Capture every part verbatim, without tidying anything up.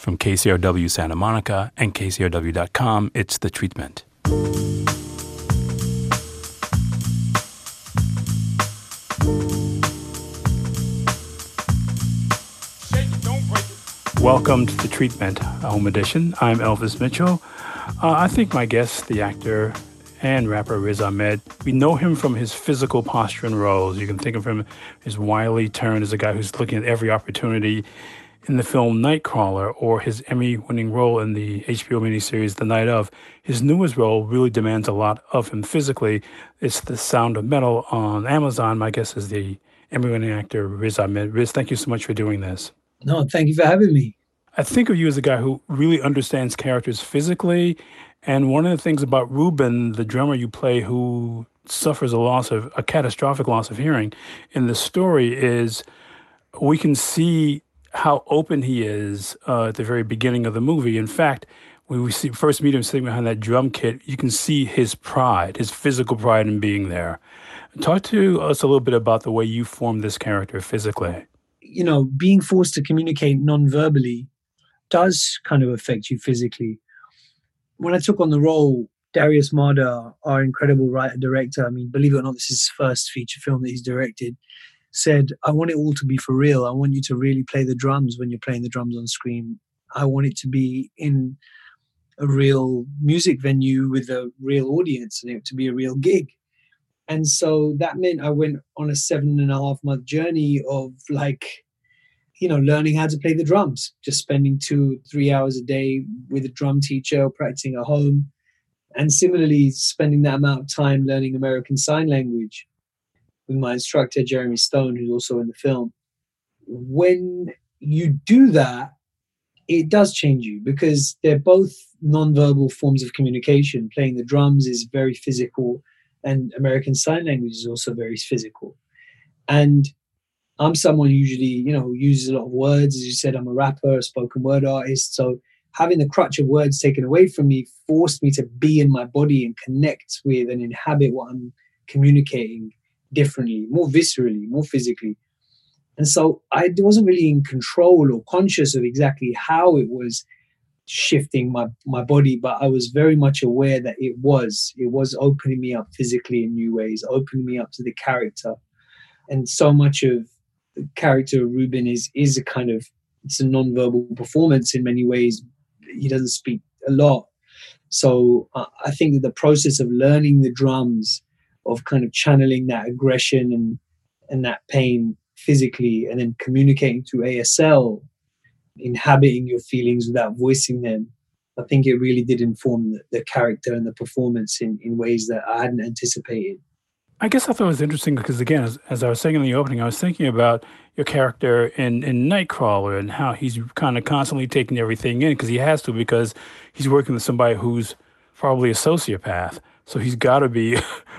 From K C R W Santa Monica and K C R W dot com, it's The Treatment. Welcome to The Treatment, Home Edition. I'm Elvis Mitchell. Uh, I think my guest, the actor and rapper Riz Ahmed, we know him from his physical posture and roles. You can think of him as wily turn as a guy who's looking at every opportunity in the film Nightcrawler, or his Emmy-winning role in the H B O miniseries The Night Of. His newest role really demands a lot of him physically. It's The Sound of Metal on Amazon. My guest is the Emmy-winning actor Riz Ahmed. Riz, thank you so much for doing this. No, thank you for having me. I think of you as a guy who really understands characters physically. And one of the things about Ruben, the drummer you play, who suffers a loss of a catastrophic loss of hearing in the story, is we can see how open he is uh, at the very beginning of the movie. In fact, when we see, first meet him sitting behind that drum kit, you can see his pride, his physical pride in being there. Talk to us a little bit about the way you formed this character physically. You know, being forced to communicate non-verbally does kind of affect you physically. When I took on the role, Darius Marder, our incredible writer-director, I mean, believe it or not, this is his first feature film that he's directed, said, I want it all to be for real. I want you to really play the drums when you're playing the drums on screen. I want it to be in a real music venue with a real audience and it to be a real gig. And so that meant I went on a seven and a half month journey of like, you know, learning how to play the drums, just spending two, three hours a day with a drum teacher, practicing at home. And similarly, spending that amount of time learning American Sign Language with my instructor, Jeremy Stone, who's also in the film. When you do that, it does change you because they're both nonverbal forms of communication. Playing the drums is very physical and American Sign Language is also very physical. And I'm someone who usually, you know, who uses a lot of words. As you said, I'm a rapper, a spoken word artist. So having the crutch of words taken away from me forced me to be in my body and connect with and inhabit what I'm communicating differently, more viscerally, more physically. And so I wasn't really in control or conscious of exactly how it was shifting my, my body, but I was very much aware that it was. It was opening me up physically in new ways, opening me up to the character. And so much of the character of Ruben is, is a kind of, it's a nonverbal performance in many ways. He doesn't speak a lot. So uh, I think that the process of learning the drums, of kind of channeling that aggression and and that pain physically, and then communicating through A S L, inhabiting your feelings without voicing them, I think it really did inform the, the character and the performance in, in ways that I hadn't anticipated. I guess I thought it was interesting because, again, as, as I was saying in the opening, I was thinking about your character in, in Nightcrawler and how he's kind of constantly taking everything in because he has to, because he's working with somebody who's probably a sociopath. So he's got to be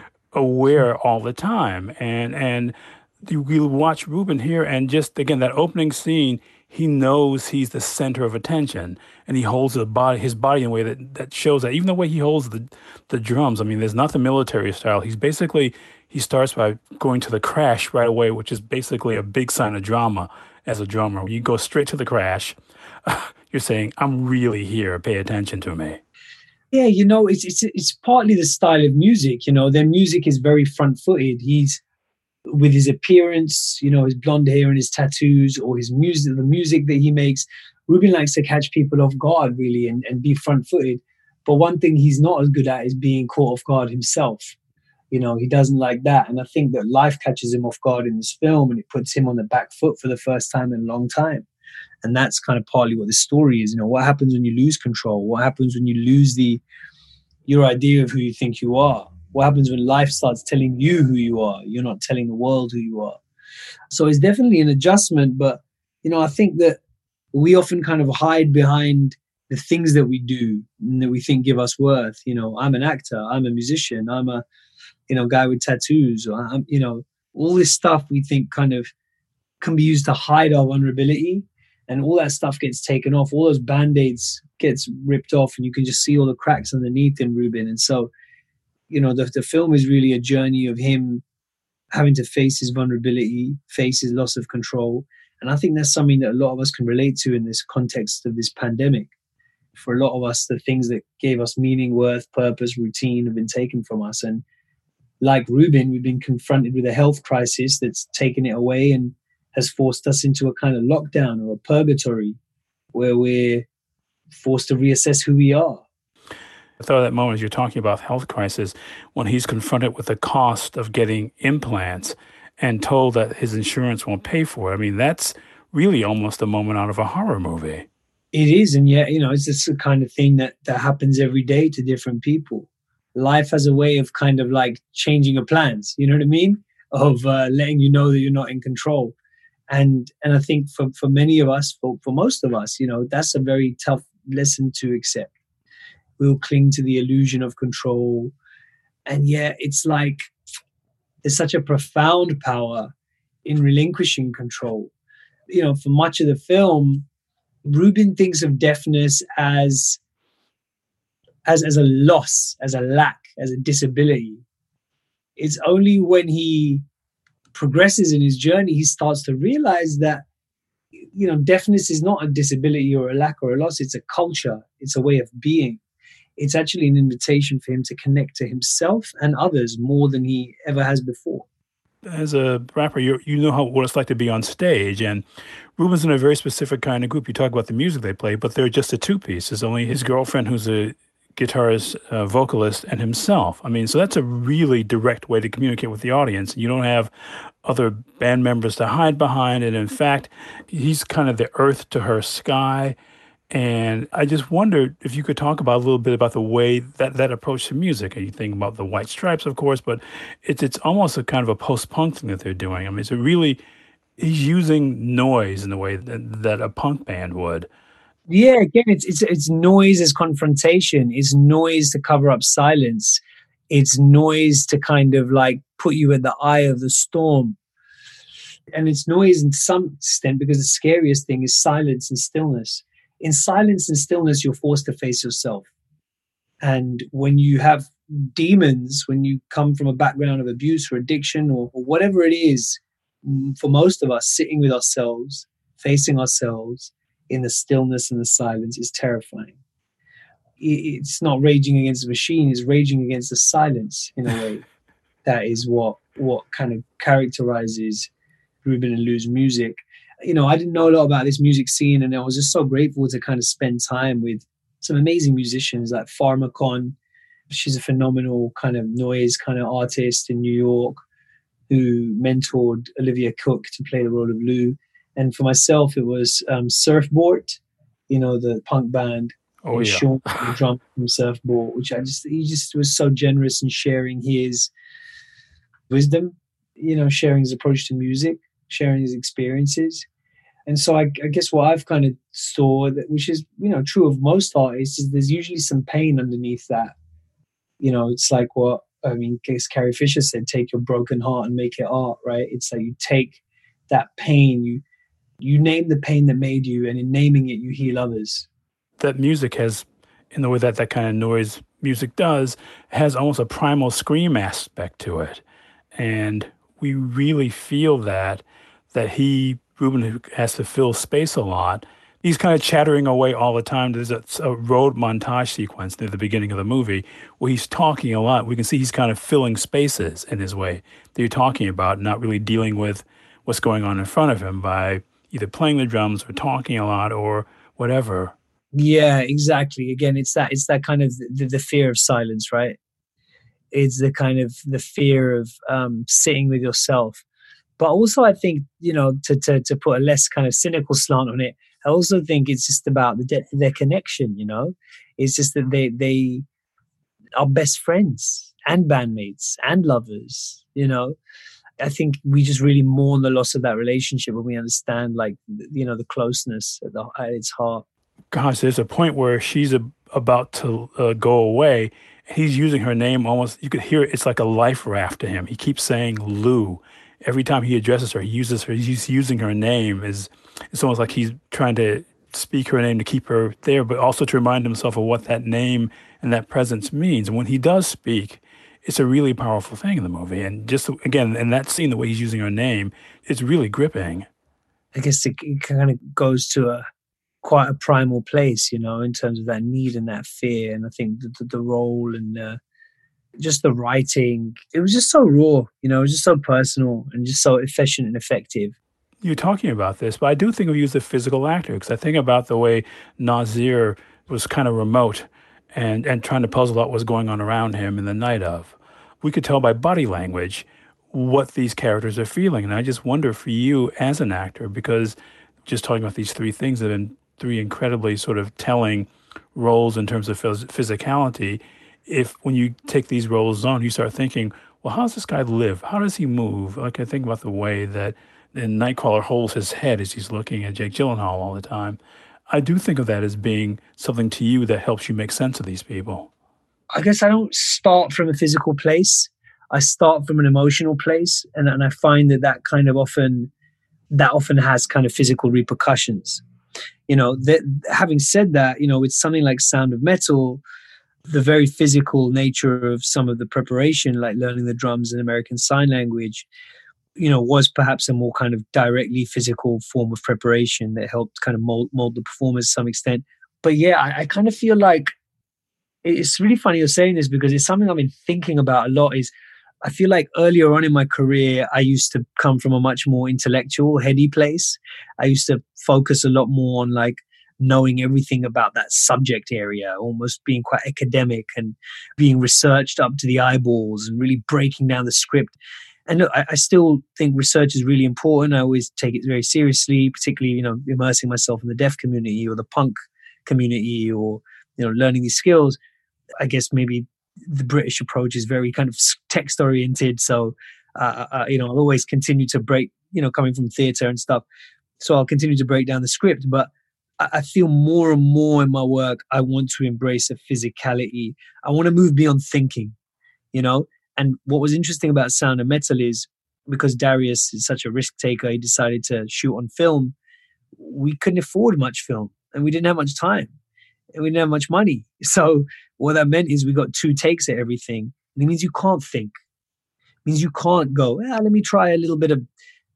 aware all the time. And and you will watch Ruben here, and just, again, that opening scene, he knows he's the center of attention, and he holds the body, his body in a way that, that shows that. Even the way he holds the, the drums, I mean, there's not the military style. He's basically, he starts by going to the crash right away, which is basically a big sign of drama as a drummer. When you go straight to the crash, you're saying, I'm really here, pay attention to me. Yeah, you know, it's it's it's partly the style of music. You know, their music is very front-footed. He's, with his appearance, you know, his blonde hair and his tattoos, or his music, the music that he makes, Ruben likes to catch people off guard, really, and, and be front-footed. But one thing he's not as good at is being caught off guard himself. You know, he doesn't like that. And I think that life catches him off guard in this film, and it puts him on the back foot for the first time in a long time. And that's kind of partly what the story is. You know, what happens when you lose control? What happens when you lose the your idea of who you think you are? What happens when life starts telling you who you are? You're not telling the world who you are. So it's definitely an adjustment. But, you know, I think that we often kind of hide behind the things that we do and that we think give us worth. You know, I'm an actor, I'm a musician, I'm a, you know, guy with tattoos, or I'm, you know, all this stuff we think kind of can be used to hide our vulnerability. And all that stuff gets taken off. All those Band-Aids gets ripped off, and you can just see all the cracks underneath in Ruben. And so, you know, the, the film is really a journey of him having to face his vulnerability, face his loss of control, And I think that's something that a lot of us can relate to in this context of this pandemic. For a lot of us, the things that gave us meaning, worth, purpose, routine have been taken from us. And like Ruben, we've been confronted with a health crisis that's taken it away and has forced us into a kind of lockdown or a purgatory where we're forced to reassess who we are. I thought of that moment as you're talking about health crisis, when he's confronted with the cost of getting implants and told that his insurance won't pay for it. I mean, that's really almost a moment out of a horror movie. It is, and yet, you know, it's just the kind of thing that, that happens every day to different people. Life has a way of kind of like changing your plans, you know what I mean? Of uh, letting you know that you're not in control. And and I think for, for many of us, for, for most of us, you know, that's a very tough lesson to accept. We'll cling to the illusion of control. And yet it's like there's such a profound power in relinquishing control. You know, for much of the film, Ruben thinks of deafness as, as, as a loss, as a lack, as a disability. It's only when he progresses in his journey, he starts to realize that, you know, deafness is not a disability or a lack or a loss. It's a culture. It's a way of being. It's actually an invitation for him to connect to himself and others more than he ever has before. As a rapper, you you know how what it's like to be on stage, and Ruben's in a very specific kind of group. You talk about the music they play, but they're just a two-piece. There's only his girlfriend, who's a guitarist, uh, vocalist, and himself. I mean, so that's a really direct way to communicate with the audience. You don't have other band members to hide behind, and in fact, he's kind of the earth to her sky. And I just wondered if you could talk about a little bit about the way that that approach to music. And you think about the White Stripes, of course, but it's it's almost a kind of a post-punk thing that they're doing. I mean, it's a really, he's using noise in the way that, that a punk band would. Yeah, again, it's it's it's noise as confrontation. It's noise to cover up silence. It's noise to kind of like put you at the eye of the storm. And it's noise to some extent because the scariest thing is silence and stillness. In silence and stillness, you're forced to face yourself. And when you have demons, when you come from a background of abuse or addiction or, or whatever it is, for most of us, sitting with ourselves, facing ourselves in the stillness and the silence is terrifying. It's not raging against the machine, it's raging against the silence in a way. That is what, what kind of characterizes Ruben and Lou's music. You know, I didn't know a lot about this music scene, and I was just so grateful to kind of spend time with some amazing musicians like Pharmakon. She's a phenomenal kind of noise kind of artist in New York who mentored Olivia Cook to play the role of Lou. And for myself, it was um, Surfboard, you know, the punk band. Oh, yeah. Sean, the drum from Surfboard, which I just, he just was so generous in sharing his wisdom, you know, sharing his approach to music, sharing his experiences. And so I, I guess what I've kind of saw, that, which is, you know, true of most artists, is there's usually some pain underneath that. You know, it's like what, I mean, I guess Carrie Fisher said, take your broken heart and make it art, right? It's like you take that pain, you you name the pain that made you, and in naming it, you heal others. That music has, in the way that that kind of noise music does, has almost a primal scream aspect to it. And we really feel that, that he, Ruben, has to fill space a lot. He's kind of chattering away all the time. There's a, a road montage sequence near the beginning of the movie where he's talking a lot. We can see he's kind of filling spaces in his way that you're talking about, not really dealing with what's going on in front of him by either playing the drums or talking a lot or whatever. Yeah, exactly. Again, it's that it's that kind of the, the fear of silence, right? It's the kind of the fear of um, sitting with yourself. But also, I think, you know, to, to to put a less kind of cynical slant on it, I also think it's just about the de- their connection. You know, it's just that they they are best friends and bandmates and lovers. You know, I think we just really mourn the loss of that relationship when we understand, like, you know, the closeness at, the, at its heart. Gosh, there's a point where she's a, about to uh, go away. He's using her name almost, you could hear it, it's like a life raft to him. He keeps saying Lou. Every time he addresses her, he uses her, he's using her name. Is It's almost like he's trying to speak her name to keep her there, but also to remind himself of what that name and that presence means. And when he does speak, it's a really powerful thing in the movie. And just, again, in that scene, the way he's using her name, it's really gripping. I guess it, it kind of goes to a quite a primal place, you know, in terms of that need and that fear. And I think the, the, the role and uh, just the writing, it was just so raw, you know, it was just so personal and just so efficient and effective. You're talking about this, but I do think of you as a physical actor because I think about the way Nazir was kind of remote and, and trying to puzzle out what's going on around him in the night of. We could tell by body language what these characters are feeling. And I just wonder for you as an actor, because just talking about these three things have been three incredibly sort of telling roles in terms of phys- physicality. If when you take these roles on, you start thinking, well, how does this guy live? How does he move? Like I think about the way that and Nightcrawler holds his head as he's looking at Jake Gyllenhaal all the time. I do think of that as being something to you that helps you make sense of these people. I guess I don't start from a physical place. I start from an emotional place, and, and I find that that kind of often that often has kind of physical repercussions. You know, that, having said that, you know, with something like Sound of Metal, the very physical nature of some of the preparation, like learning the drums and American Sign Language, you know, was perhaps a more kind of directly physical form of preparation that helped kind of mold, mold the performers to some extent. But yeah, I, I kind of feel like it's really funny you're saying this because it's something I've been thinking about a lot. Is I feel like earlier on in my career, I used to come from a much more intellectual, heady place. I used to focus a lot more on like knowing everything about that subject area, almost being quite academic and being researched up to the eyeballs and really breaking down the script. And look, I, I still think research is really important. I always take it very seriously, particularly, you know, immersing myself in the deaf community or the punk community or, you know, learning these skills. I guess maybe the British approach is very kind of text oriented. So, uh, uh, you know, I'll always continue to break, you know, coming from theatre and stuff. So I'll continue to break down the script. But I, I feel more and more in my work, I want to embrace a physicality. I want to move beyond thinking, you know. And what was interesting about Sound of Metal is because Darius is such a risk taker, he decided to shoot on film. We couldn't afford much film and we didn't have much time and we didn't have much money. So what that meant is we got two takes at everything. And it means you can't think. It means you can't go, ah, let me try a little bit of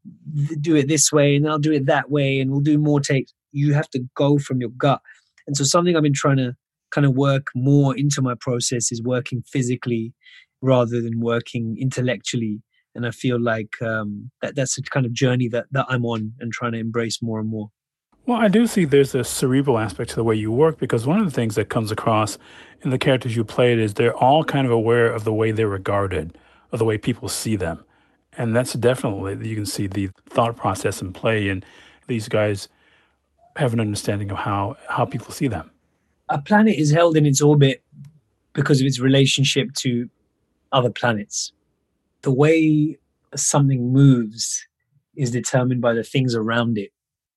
do it this way and I'll do it that way and we'll do more takes. You have to go from your gut. And so something I've been trying to kind of work more into my process is working physically rather than working intellectually. And I feel like um, that that's the kind of journey that, that I'm on and trying to embrace more and more. Well, I do see there's a cerebral aspect to the way you work because one of the things that comes across in the characters you played is they're all kind of aware of the way they're regarded, of the way people see them. And that's definitely, you can see the thought process in play, and these guys have an understanding of how, how people see them. A planet is held in its orbit because of its relationship to other planets. The way something moves is determined by the things around it.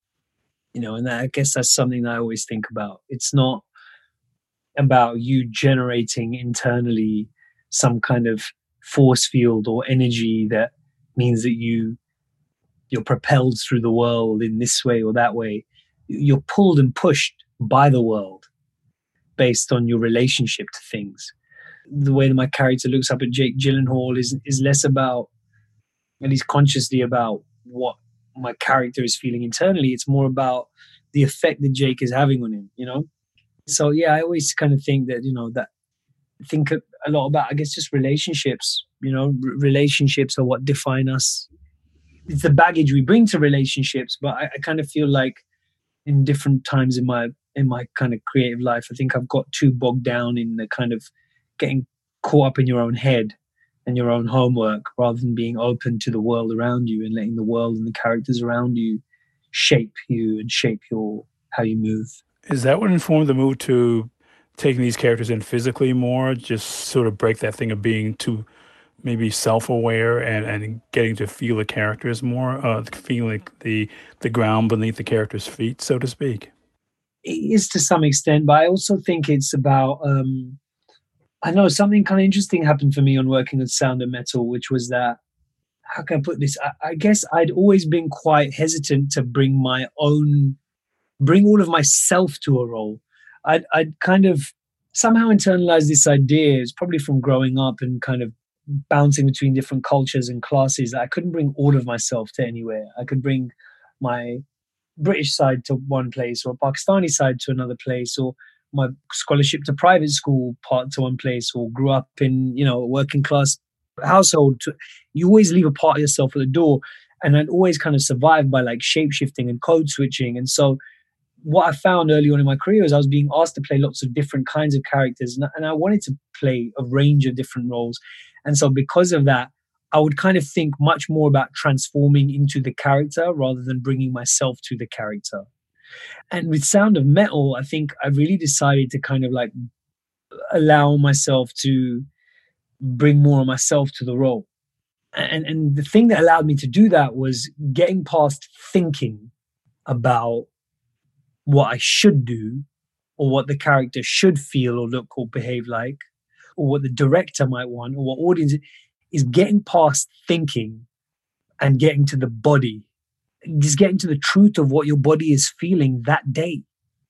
You know, and that, I guess that's something that I always think about. It's not about you generating internally some kind of force field or energy that means that you you're propelled through the world in this way or that way. You're pulled and pushed by the world based on your relationship to things. The way that my character looks up at Jake Gyllenhaal is is less about, at least consciously, about what my character is feeling internally. It's more about the effect that Jake is having on him, you know? So yeah, I always kind of think that, you know, that think a lot about, I guess, just relationships, you know, R- relationships are what define us. It's the baggage we bring to relationships, but I, I kind of feel like in different times in my in my kind of creative life, I think I've got too bogged down in the kind of getting caught up in your own head and your own homework rather than being open to the world around you and letting the world and the characters around you shape you and shape your how you move. Is that what informed the move to taking these characters in physically more, just sort of break that thing of being too maybe self-aware and, and getting to feel the characters more, uh, feeling the the ground beneath the characters' feet, so to speak? It is to some extent, but I also think it's about um, I know something kind of interesting happened for me on working with Sound of Metal, which was that, how can I put this? I, I guess I'd always been quite hesitant to bring my own, bring all of myself to a role. I'd, I'd kind of somehow internalized this idea. It's probably from growing up and kind of bouncing between different cultures and classes. I couldn't bring all of myself to anywhere. I could bring my British side to one place, or a Pakistani side to another place, or my scholarship to private school part to one place, or grew up in, you know, a working class household. To, you always leave a part of yourself at the door. And I'd always kind of survived by like shape shifting and code switching. And so what I found early on in my career is I was being asked to play lots of different kinds of characters, and, and I wanted to play a range of different roles. And so because of that, I would kind of think much more about transforming into the character rather than bringing myself to the character. And with Sound of Metal, I think I really decided to kind of like allow myself to bring more of myself to the role. And, and the thing that allowed me to do that was getting past thinking about what I should do, or what the character should feel or look or behave like, or what the director might want, or what audience, is getting past thinking and getting to the body, just getting to the truth of what your body is feeling that day,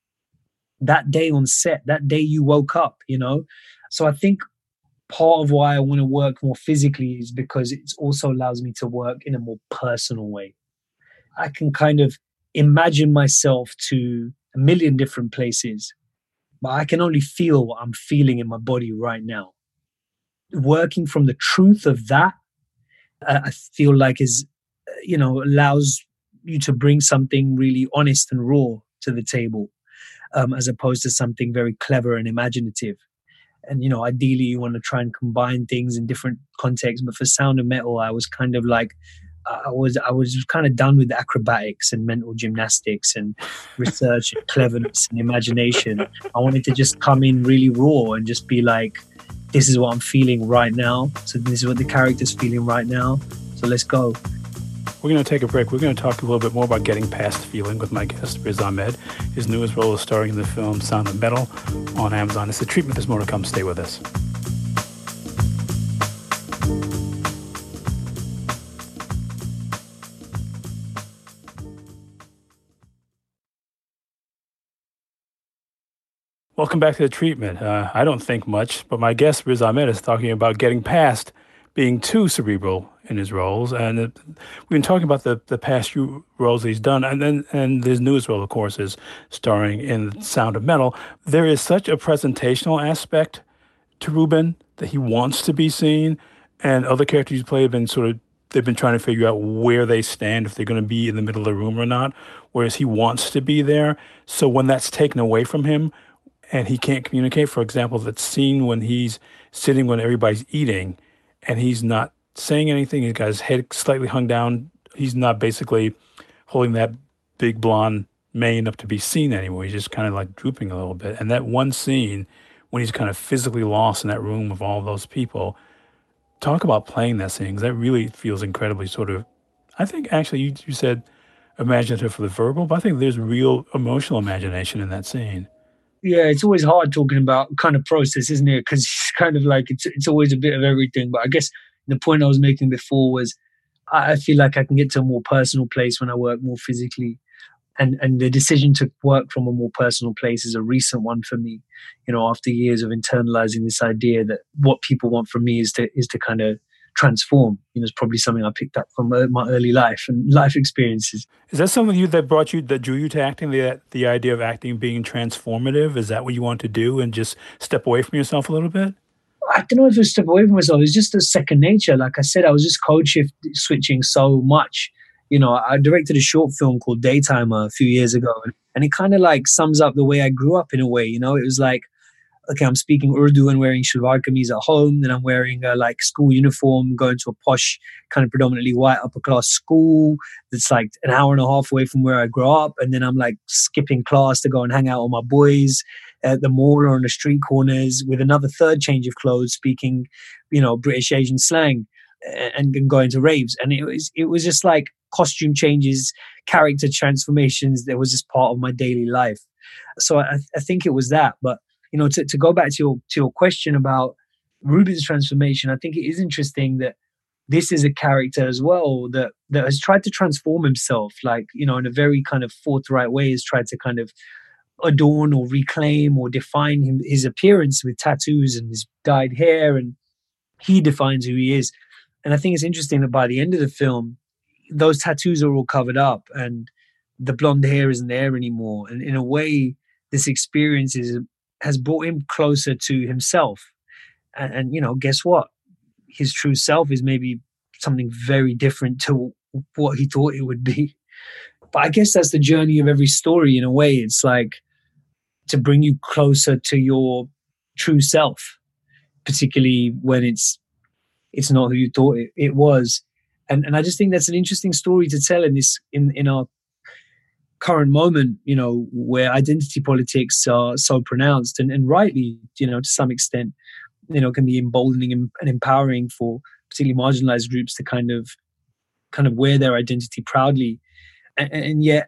that day on set, that day you woke up, you know? So I think part of why I want to work more physically is because it also allows me to work in a more personal way. I can kind of imagine myself to a million different places, but I can only feel what I'm feeling in my body right now. Working from the truth of that, uh, I feel like is, you know, allows you to bring something really honest and raw to the table, um, as opposed to something very clever and imaginative. And, you know, ideally you want to try and combine things in different contexts. But for Sound of Metal, I was kind of like, I was I was kind of done with the acrobatics and mental gymnastics and research and cleverness and imagination. I wanted to just come in really raw and just be like, this is what I'm feeling right now. So this is what the character's feeling right now. So let's go. We're going to take a break. We're going to talk a little bit more about getting past feeling with my guest, Riz Ahmed. His newest role is starring in the film Sound of Metal on Amazon. It's The Treatment. There's more to come. Stay with us. Welcome back to The Treatment. Uh, I don't think much, but my guest, Riz Ahmed, is talking about getting past being too cerebral in his roles. And it, we've been talking about the, the past few roles that he's done. And then and his newest role, of course, is starring in Sound of Metal. There is such a presentational aspect to Ruben that he wants to be seen. And other characters he's played have been sort of, they've been trying to figure out where they stand, if they're going to be in the middle of the room or not, whereas he wants to be there. So when that's taken away from him, and he can't communicate. For example, that scene when he's sitting when everybody's eating and he's not saying anything, he's got his head slightly hung down. He's not basically holding that big blonde mane up to be seen anymore. He's just kind of like drooping a little bit. And that one scene when he's kind of physically lost in that room of all those people, talk about playing that scene, 'cause that really feels incredibly sort of, I think actually you, you said imaginative for the verbal, but I think there's real emotional imagination in that scene. Yeah, it's always hard talking about kind of process, isn't it? Because it's kind of like it's it's always a bit of everything. But I guess the point I was making before was I feel like I can get to a more personal place when I work more physically. And and the decision to work from a more personal place is a recent one for me. You know, after years of internalizing this idea that what people want from me is to is to kind of transform. You know, it's probably something I picked up from my early life and life experiences. Is that something you that brought you that drew you to acting? The the idea of acting being transformative. Is that what you want to do and just step away from yourself a little bit? I don't know if it's step away from myself. It's just a second nature. Like I said, I was just code shift switching so much. You know, I directed a short film called Daytimer a few years ago, and, and it kind of like sums up the way I grew up in a way. You know, it was like, okay, I'm speaking Urdu and wearing shalwar kameez at home. Then I'm wearing a like school uniform, going to a posh, kind of predominantly white upper class school that's like an hour and a half away from where I grew up. And then I'm like skipping class to go and hang out with my boys at the mall or on the street corners with another third change of clothes, speaking, you know, British Asian slang and, and going to raves. And it was it was just like costume changes, character transformations. That was just part of my daily life. So I, I think it was that, but. You know, to, to go back to your to your question about Ruben's transformation, I think it is interesting that this is a character as well that that has tried to transform himself, like, you know, in a very kind of forthright way, has tried to kind of adorn or reclaim or define him, his appearance with tattoos and his dyed hair, and he defines who he is. And I think it's interesting that by the end of the film, those tattoos are all covered up, and the blonde hair isn't there anymore. And in a way, this experience is, has brought him closer to himself. And, and, you know, guess what? His true self is maybe something very different to what he thought it would be. But I guess that's the journey of every story in a way. It's like to bring you closer to your true self, particularly when it's it's not who you thought it, it was. And and I just think that's an interesting story to tell in this in, in our current moment, you know, where identity politics are so pronounced and, and rightly, you know, to some extent, you know, can be emboldening and, and empowering for particularly marginalized groups to kind of kind of wear their identity proudly. And, and yet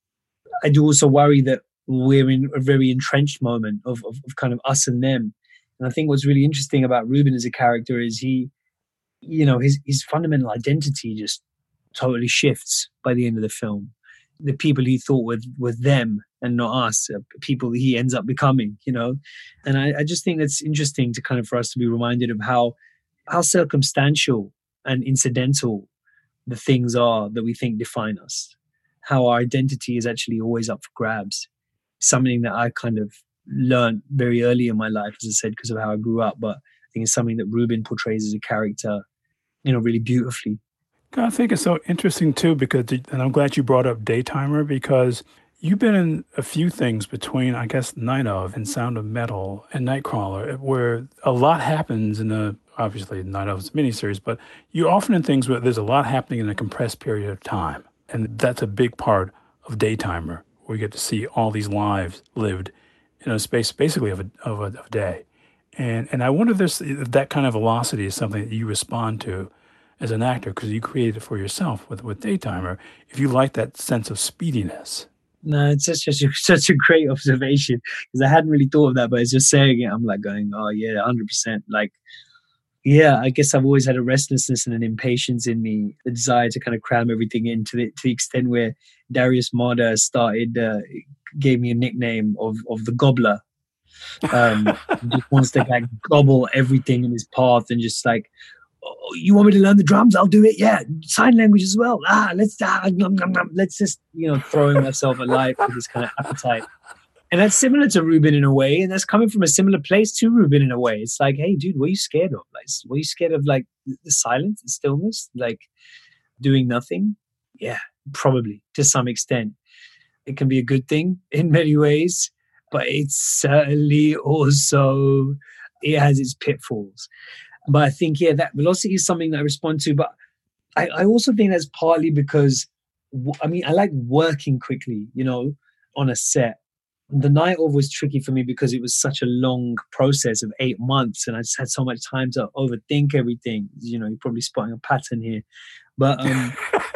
I do also worry that we're in a very entrenched moment of, of, of kind of us and them. And I think what's really interesting about Ruben as a character is he, you know, his, his fundamental identity just totally shifts by the end of the film. The people he thought were, were them and not us, uh, people he ends up becoming, you know. And I, I just think that's interesting to kind of for us to be reminded of how how circumstantial and incidental the things are that we think define us. How our identity is actually always up for grabs. Something that I kind of learned very early in my life, as I said, because of how I grew up. But I think it's something that Ruben portrays as a character, you know, really beautifully. I think it's so interesting too, because, and I'm glad you brought up Daytimer, because you've been in a few things between, I guess, Night Of and Sound of Metal and Nightcrawler, where a lot happens in the, obviously, Night Of's miniseries, but you're often in things where there's a lot happening in a compressed period of time. And that's a big part of Daytimer, where you get to see all these lives lived in a space basically of a, of a, of a day. And and I wonder if, this, if that kind of velocity is something that you respond to as an actor, because you created it for yourself with, with Daytimer, if you like that sense of speediness. No, it's such, such, a, such a great observation, because I hadn't really thought of that, but it's just saying it, I'm like going, oh yeah, one hundred percent. Like, yeah, I guess I've always had a restlessness and an impatience in me, a desire to kind of cram everything in to the, to the extent where Darius Marder started, uh, gave me a nickname of, of the Gobbler. Um, just wants to like gobble everything in his path and just like, oh, you want me to learn the drums? I'll do it. Yeah, sign language as well. Ah, let's ah, nom, nom, nom. let's just you know throwing myself at life with this kind of appetite. And that's similar to Ruben in a way, and that's coming from a similar place to Ruben in a way. It's like, hey, dude, what are you scared of? Like, what are you scared of? Like the silence, the stillness, like doing nothing. Yeah, probably to some extent, it can be a good thing in many ways, but it's certainly also it has its pitfalls. But I think, yeah, that velocity is something that I respond to. But I, I also think that's partly because, I mean, I like working quickly, you know, on a set. The Night Of was tricky for me because it was such a long process of eight months and I just had so much time to overthink everything. You know, you're probably spotting a pattern here. But um,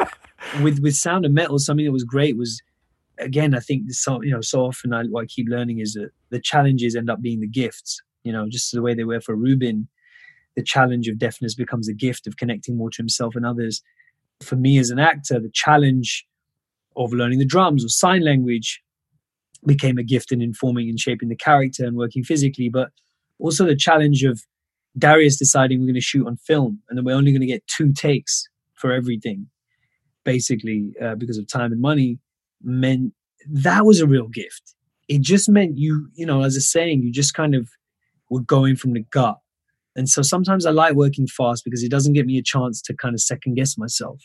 with, with Sound of Metal, something that was great was, again, I think so, you know, so often I, what I keep learning is that the challenges end up being the gifts, you know, just the way they were for Ruben. The challenge of deafness becomes a gift of connecting more to himself and others. For me as an actor, the challenge of learning the drums or sign language became a gift in informing and shaping the character and working physically. But also the challenge of Darius deciding we're going to shoot on film and then we're only going to get two takes for everything, basically, uh, because of time and money, meant that was a real gift. It just meant you, you know, as a saying, you just kind of were going from the gut. And so sometimes I like working fast because it doesn't give me a chance to kind of second guess myself.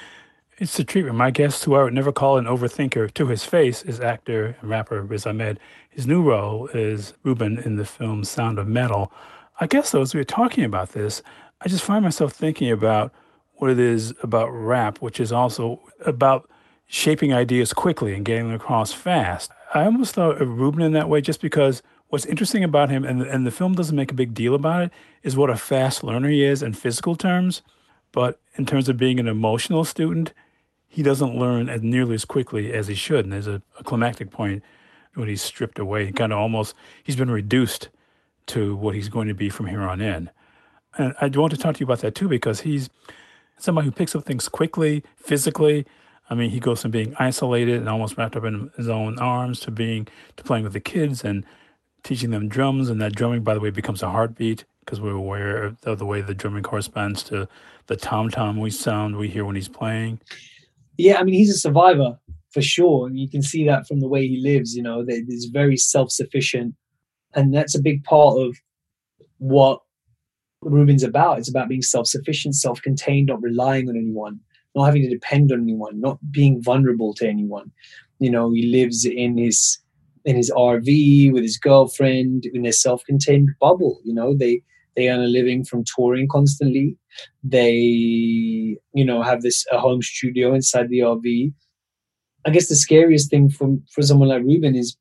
It's the treatment. My guest, who I would never call an overthinker to his face, is actor and rapper Riz Ahmed. His new role is Ruben in the film Sound of Metal. I guess, though, as we were talking about this, I just find myself thinking about what it is about rap, which is also about shaping ideas quickly and getting them across fast. I almost thought of Ruben in that way just because what's interesting about him, and, and the film doesn't make a big deal about it, is what a fast learner he is in physical terms. But in terms of being an emotional student, he doesn't learn as nearly as quickly as he should. And there's a, a climactic point when he's stripped away. He kind of almost, he's been reduced to what he's going to be from here on in. And I want to talk to you about that too, because he's somebody who picks up things quickly, physically. I mean, he goes from being isolated and almost wrapped up in his own arms to being, to playing with the kids and teaching them drums. And that drumming, by the way, becomes a heartbeat because we're aware of the way the drumming corresponds to the tom-tom we sound we hear when he's playing. Yeah, I mean, he's a survivor. for sure. And you can see that from the way he lives, you know, that he's very self-sufficient. And that's a big part of what Ruben's about. It's about being self-sufficient, self-contained, not relying on anyone, not having to depend on anyone, not being vulnerable to anyone. You know, he lives in his in his R V with his girlfriend in their self-contained bubble. You know, they they earn a living from touring constantly. They, you know, have this a home studio inside the R V. I guess the scariest thing for for someone like Ruben is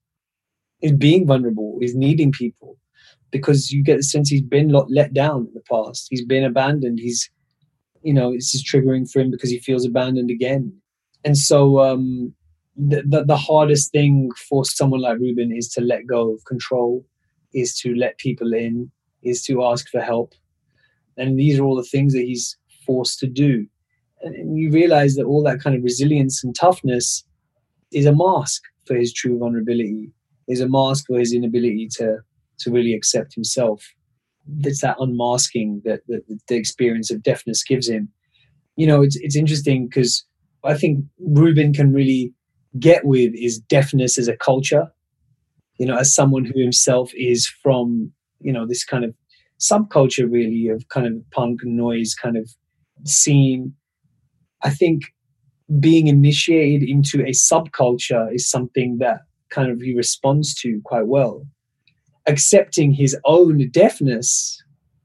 is being vulnerable, is needing people, because you get the sense he's been let down in the past. He's been abandoned. He's, you know, it's just triggering for him because he feels abandoned again. And so um, the, the, the hardest thing for someone like Ruben is to let go of control, is to let people in, is to ask for help. And these are all the things that he's forced to do. And, and you realize that all that kind of resilience and toughness is a mask for his true vulnerability, is a mask for his inability to to really accept himself. It's that unmasking that, that the experience of deafness gives him. You know, it's it's interesting because I think Ruben can really get with is deafness as a culture, you know, as someone who himself is from, you know, this kind of subculture really of kind of punk and noise kind of scene. I think being initiated into a subculture is something that kind of he responds to quite well. Accepting his own deafness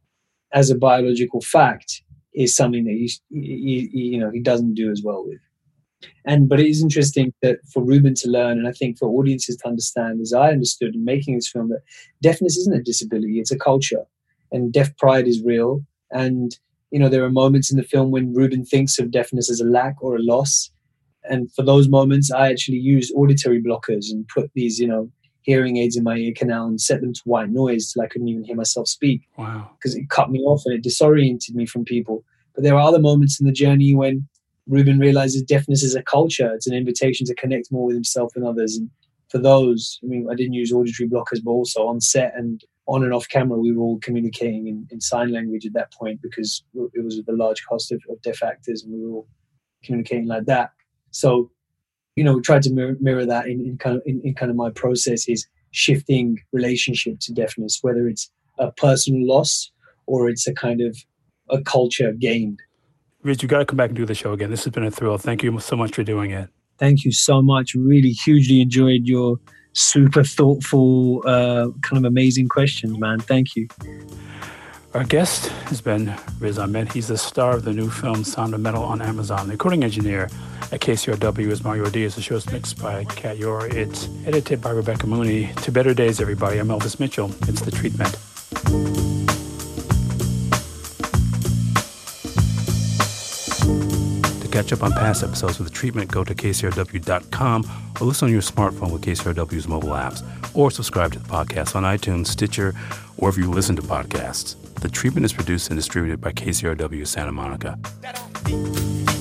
as a biological fact is something that he, he, he, you know, he doesn't do as well with. And but it is interesting that for Ruben to learn, and I think for audiences to understand, as I understood in making this film, that deafness isn't a disability; it's a culture, and deaf pride is real. And you know, there are moments in the film when Ruben thinks of deafness as a lack or a loss, and for those moments, I actually used auditory blockers and put these, you know, hearing aids in my ear canal and set them to white noise till I couldn't even hear myself speak. Wow. Because it cut me off and it disoriented me from people. But there are other moments in the journey when Ruben realizes deafness is a culture. It's an invitation to connect more with himself and others. And for those, I mean, I didn't use auditory blockers, but also on set and on and off camera, we were all communicating in, in sign language at that point because it was the large cost of, of deaf actors, and we were all communicating like that. So, you know, we tried to mirror, mirror that in, in kind of in, in kind of my process is shifting relationship to deafness, whether it's a personal loss or it's a kind of a culture gained. Rich, you got to come back and do the show again. This has been a thrill. Thank you so much for doing it. Thank you so much. Really hugely enjoyed your super thoughtful, uh, kind of amazing questions, man. Thank you. Our guest has been Riz Ahmed. He's the star of the new film Sound of Metal on Amazon. The recording engineer at K C R W is Mario Diaz. The show is mixed by Kat Yor. It's edited by Rebecca Mooney. To better days, everybody. I'm Elvis Mitchell. It's The Treatment. To catch up on past episodes of The Treatment, go to K C R W dot com or listen on your smartphone with K C R W's mobile apps, or subscribe to the podcast on iTunes, Stitcher, or wherever you listen to podcasts. The Treatment is produced and distributed by K C R W Santa Monica.